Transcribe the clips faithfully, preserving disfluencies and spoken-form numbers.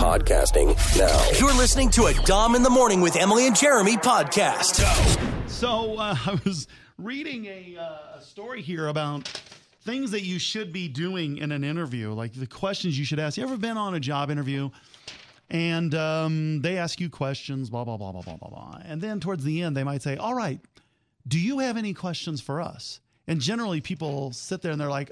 podcasting now. You're listening to a Dom in the Morning with Emily and Jeremy podcast. So uh, I was reading a, uh, a story here about things that you should be doing in an interview, like the questions you should ask. You ever been on a job interview and um, they ask you questions, blah, blah, blah, blah, blah, blah, blah. And then towards the end, they might say, all right, do you have any questions for us? And generally people sit there and they're like,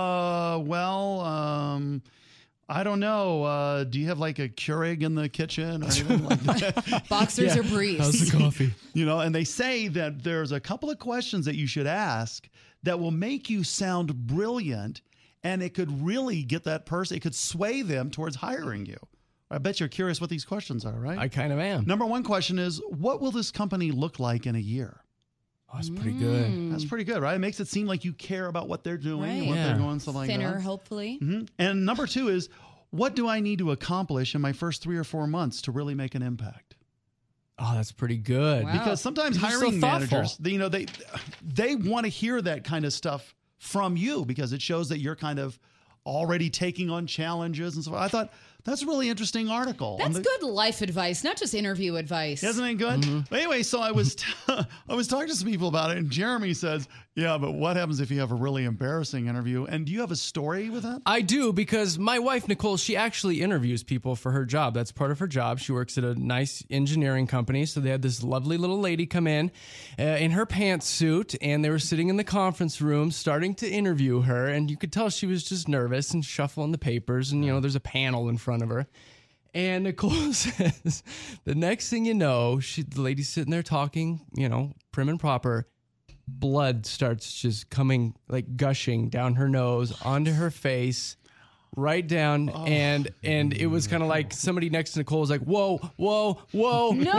uh, well, um, I don't know. Uh, do you have like a Keurig in the kitchen or anything like that? Boxers Yeah. or briefs? How's the coffee? You know, and they say that there's a couple of questions that you should ask that will make you sound brilliant, and it could really get that person, it could sway them towards hiring you. I bet you're curious what these questions are, right? I kind of am. Number one question is, what will this company look like in a year? Oh, that's pretty good. That's pretty good, right? It makes it seem like you care about what they're doing and Right. what Yeah. they're doing, something like Thinner, that. hopefully. hmm And number two is, what do I need to accomplish in my first three or four months to really make an impact? Oh, that's pretty good. Wow. Because sometimes You're so hiring thoughtful. managers, they, you know, they they want to hear that kind of stuff from you because it shows that you're kind of already taking on challenges and stuff. I thought that's a really interesting article. on That's the- good life advice, not just interview advice. Isn't it good? But anyway, so I was t- I was talking to some people about it, and Jeremy says, "Yeah, but what happens if you have a really embarrassing interview?" And do you have a story with that? I do, because my wife, Nicole, she actually interviews people for her job. That's part of her job. She works at a nice engineering company. So they had this lovely little lady come in uh, in her pantsuit, and they were sitting in the conference room starting to interview her. And you could tell she was just nervous and shuffling the papers. And, you know, there's a panel in front of her. And Nicole says, the next thing you know, she, the lady's sitting there talking, you know, prim and proper. Blood starts just coming, like gushing down her nose onto her face, right down, Oh. and and it was kind of like somebody next to Nicole was like, "Whoa, whoa, whoa, No!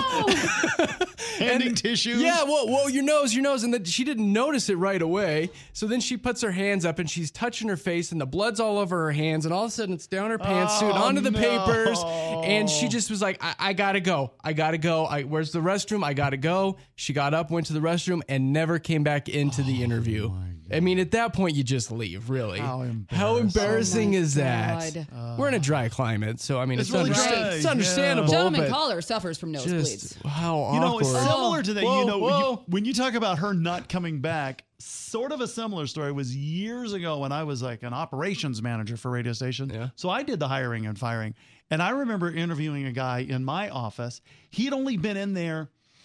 whoa!" Handing tissues. Yeah, whoa, whoa, your nose, your nose, and then she didn't notice it right away. So then she puts her hands up and she's touching her face, and the blood's all over her hands, and all of a sudden it's down her pantsuit, Oh, onto the no. papers, and she just was like, I, "I gotta go, I gotta go. I, where's the restroom? I gotta go." She got up, went to the restroom, and never came back into the interview. I mean, at that point, you just leave, really. How How embarrassing. embarrassing Oh, my is that? God. We're in a dry climate, so I mean, It's it's, really understa- dry, it's yeah. understandable. Gentleman but caller suffers from nosebleeds. just how You know, awkward. it's similar to that. Whoa, you know, when you, whoa. when you talk about her not coming back, sort of a similar story was years ago when I was like an operations manager for a radio station. Yeah. So I did the hiring and firing. And I remember interviewing a guy in my office. He'd only been in there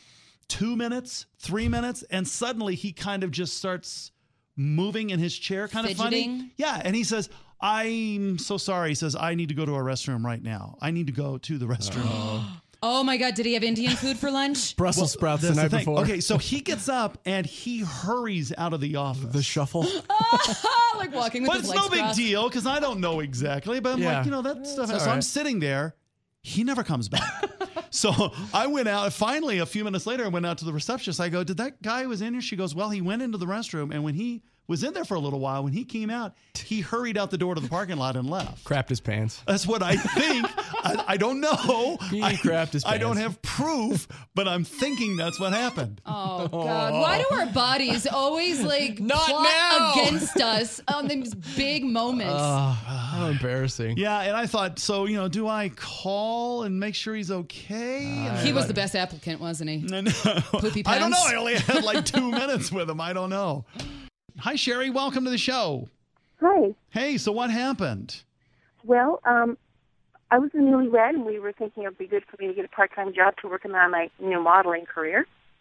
two minutes, three minutes, and suddenly he kind of just starts moving in his chair, kind of funny. Fidgeting? Yeah. And he says, I'm so sorry. He says, I need to go to a restroom right now. I need to go to the restroom. Oh my God, did he have Indian food for lunch? Brussels sprouts the That's night thing. before. Okay, so he gets up and he hurries out of the office. The shuffle. Like walking with but his it's legs no big crossed. deal because I don't know exactly. But I'm Yeah. like, you know, that stuff. all So I'm right. sitting there. He never comes back. So I went out. Finally, a few minutes later, I went out to the receptionist. I go, did that guy who was in here? She goes, well, he went into the restroom. And when he was in there for a little while, when he came out, he hurried out the door to the parking lot and left. Crapped his pants. That's what I think. I, I don't know. He I, crapped his I don't pants. have proof, but I'm thinking that's what happened. Oh God! Why do our bodies always like Not plot now! against us on these big moments? How embarrassing. Yeah, and I thought, so, you know, do I call and make sure he's okay? And he I was thought- the best applicant, wasn't he? I know. Poopy I don't know. pants? I only had like two minutes with him. I don't know. Hi, Sherry. Welcome to the show. Hi. Hey, so what happened? Well, um, I was a newlywed, and we were thinking it would be good for me to get a part-time job to work on my new modeling career.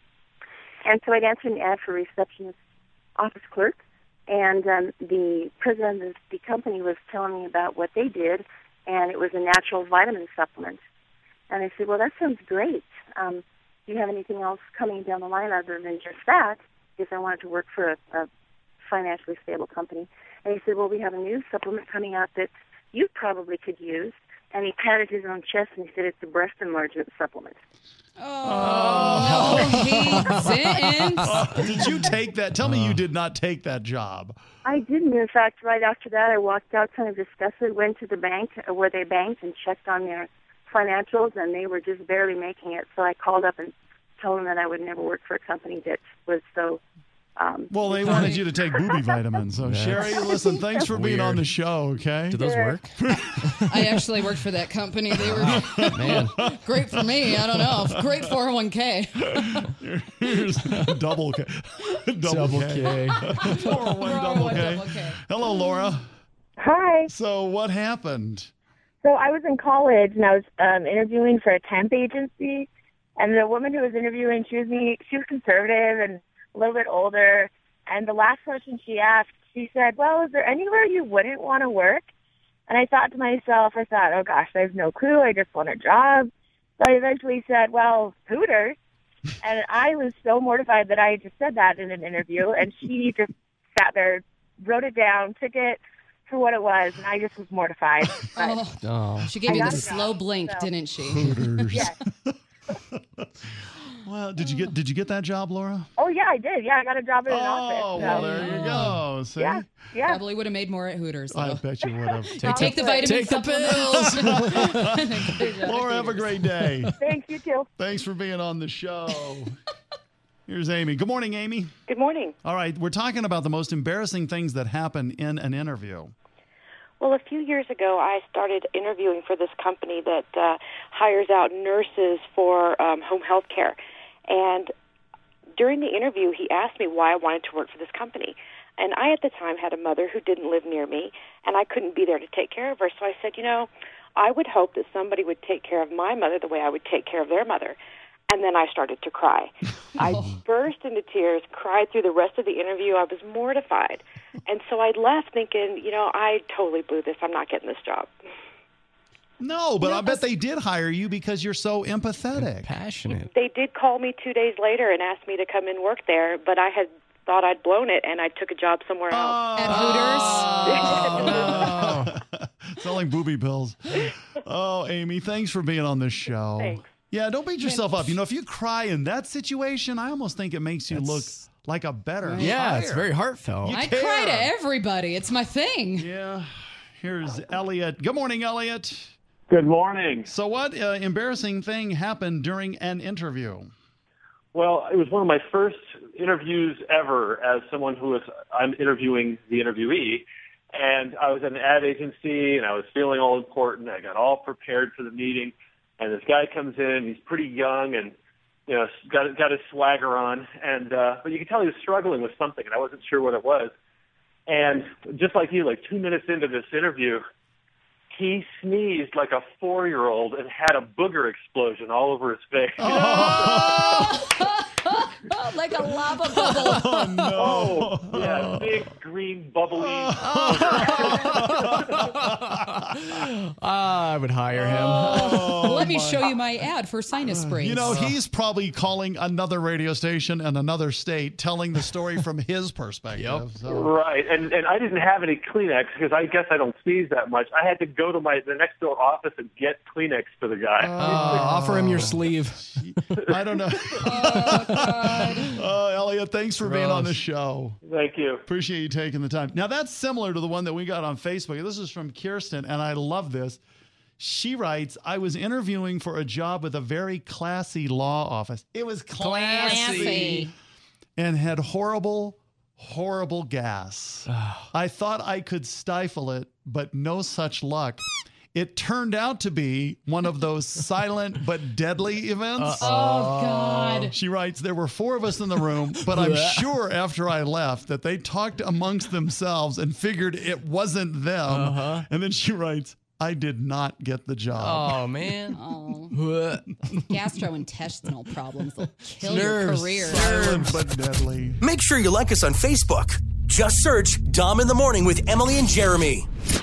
And so I'd answered an ad for receptionist office clerk, and um, the president of the company was telling me about what they did, and it was a natural vitamin supplement. And I said, well, that sounds great. Um, do you have anything else coming down the line other than just that? Because I wanted to work for a, a financially stable company. And he said, well, we have a new supplement coming out that you probably could use. And he patted his own chest and he said, it's a breast enlargement supplement. Oh, he didn't. Uh, did you take that? Tell me you did not take that job. I didn't. In fact, right after that, I walked out, kind of discussed it, went to the bank uh, where they banked and checked on their financials, and they were just barely making it. So I called up and told them that I would never work for a company that was so Um, Well, they wanted you to take booby vitamins. So, Sherry, listen, thanks for being weird. on the show, okay? Do those work? I actually worked for that company. They were Man. great for me. I don't know. Great four oh one k. Here's double K. Double, Double K. K. four oh one double K. double K. Hello, Laura. Hi. So, what happened? So I was in college and I was um, interviewing for a temp agency, and the woman who was interviewing, she was me. She was conservative and a little bit older. And the last question she asked, she said, "Well, is there anywhere you wouldn't want to work?" And I thought to myself, I thought, "Oh gosh, I have no clue. I just want a job." So I eventually said, "Well, Hooters." And I was so mortified that I just said that in an interview, and she just sat there, wrote it down, took it for what it was, and I just was mortified. But, Oh, Oh. she gave I you got the a job, slow blink, so- didn't she? Hooters. yes. Well, did you get did you get that job, Laura? Oh yeah, I did. Yeah, I got a job in an office. Oh, so- well, there you go. See? Yeah, yeah. Probably would have made more at Hooters. I Though. bet you would have. They take the vitamin Take the supplements. Laura, have a great day. Thanks, you too. Thanks for being on the show. Here's Amy. Good morning, Amy. Good morning. All right, we're talking about the most embarrassing things that happen in an interview. Well, a few years ago, I started interviewing for this company that uh, hires out nurses for um, home health care. And during the interview, he asked me why I wanted to work for this company. And I, at the time, had a mother who didn't live near me, and I couldn't be there to take care of her. So I said, you know, I would hope that somebody would take care of my mother the way I would take care of their mother. And then I started to cry. I burst into tears, cried through the rest of the interview. I was mortified. And so I left thinking, you know, I totally blew this. I'm not getting this job. No, but I bet they did hire you because you're so empathetic. Passionate. They did call me two days later and asked me to come and work there, but I had thought I'd blown it, and I took a job somewhere else. At Hooters. Oh, no. Sound like booby pills. Oh, Amy, thanks for being on this show. Thanks. Yeah, don't beat yourself up. You know, if you cry in that situation, I almost think it makes you look That's- like a better Yeah, hire. it's very heartfelt. You I care. cry to everybody. It's my thing. Yeah. Here's Elliot. Good morning, Elliot. Good morning. So what uh, embarrassing thing happened during an interview? Well, it was one of my first interviews ever as someone who was, I'm interviewing the interviewee. And I was at an ad agency, and I was feeling all important. I got all prepared for the meeting. And this guy comes in, he's pretty young and, you know, got got his swagger on. And uh, but you could tell he was struggling with something, and I wasn't sure what it was. And just like you, like two minutes into this interview, he sneezed like a four-year-old and had a booger explosion all over his face. Oh, like a lava bubble. Oh, no. Oh, yeah, big green bubbly. Ah, I would hire him. Oh, Let me my- show you my ad for sinus sprays. You know, he's probably calling another radio station in another state, telling the story from his perspective. Yep. So. Right, and and I didn't have any Kleenex because I guess I don't sneeze that much. I had to go to my the next door office and get Kleenex for the guy. Uh, offer him your sleeve. I don't know. Oh, God. Oh, Elliot, thanks for being on the Gross. show. Thank you. Appreciate you taking the time. Now, that's similar to the one that we got on Facebook. This is from Kirsten, and I love this. She writes, I was interviewing for a job with a very classy law office. It was classy. Classy. And had horrible, horrible gas. I thought I could stifle it, but no such luck. It turned out to be one of those silent but deadly events. Oh, God. She writes, there were four of us in the room, but I'm sure after I left that they talked amongst themselves and figured it wasn't them. Uh-huh. And then she writes, I did not get the job. Oh, man. Oh, What? gastrointestinal problems will kill Nerves. your career. Silent but deadly. Make sure you like us on Facebook. Just search Dom in the Morning with Emily and Jeremy.